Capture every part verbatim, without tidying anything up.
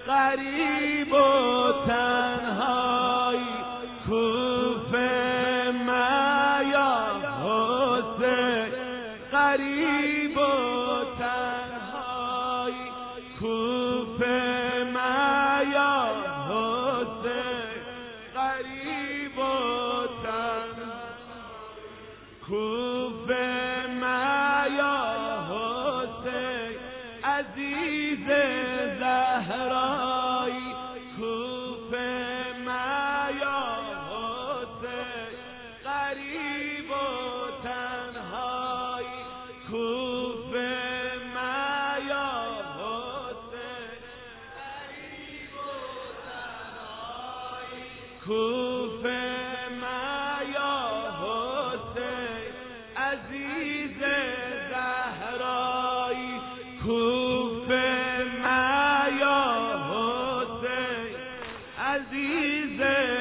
غریب و تنهایی کوفه میا حسین غریب و تنهایی کوفه میا حسین غریب و تنهایی کوفه میا حسین عزیز زهرایی کوفه میا حسین غریب و تنهایی کوفه میا حسین غریب و تنهایی کوفه میا حسین عزیز زهرایی کوفه میا حسین عزیز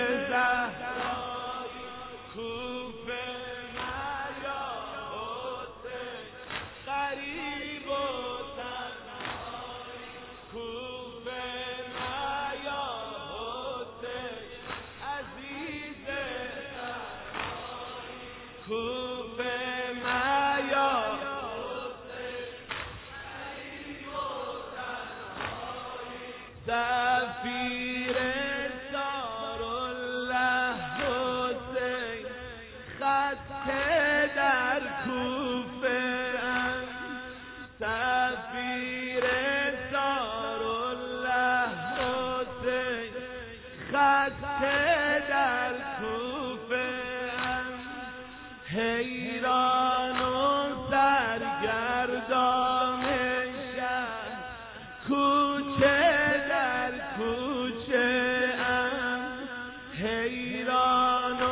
زهرایی کوفه میا حسین غریب و تنهایی کوفه میا حسین عزیز زهرایی کوفه میا سفیر سارالله حسین خط در کوفه ام سفیر سارالله حسین خط در کوفه ام حیران و سرگردان شهر کوچه کوچه ام حیران و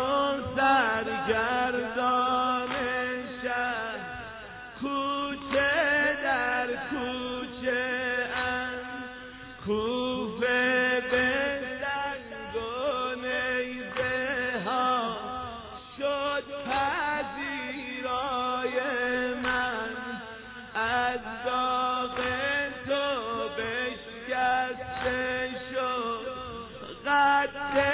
سرگردان شهر کوچه در کوچه ام کوفه به سنگ و نیزه ها شد پذیرای من از داغ تو بشکسته قد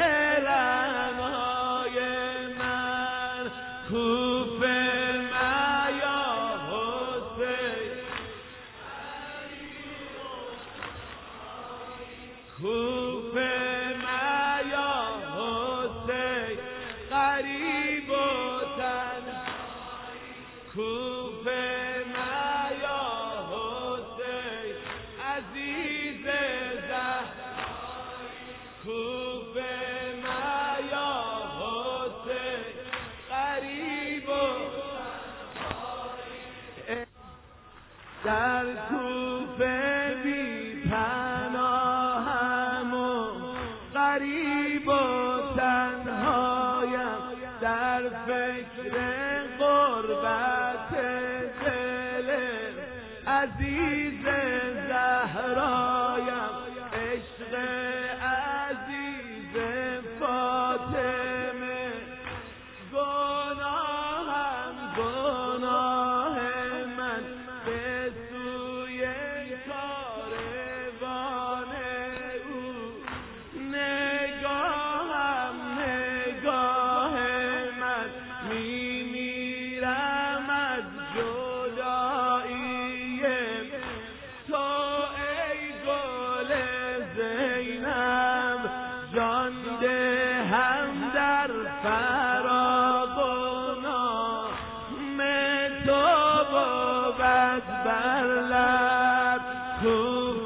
رنهای من کوفه میا حسین کوفه میا حسین غریب و تنهایی کوفه میا حسین عزیز کوفه میا حسین غریب و در کوفه بی پناهم و غریب و تنهایم در فکر غربت دل عزیز زهرایم عشق فاطمه گناهم گناه من به سوی کاروان او نگاهم نگاه من میمیرم از جدایی تو ای گل زینب جان هم در فراق و نام تو بود بر لب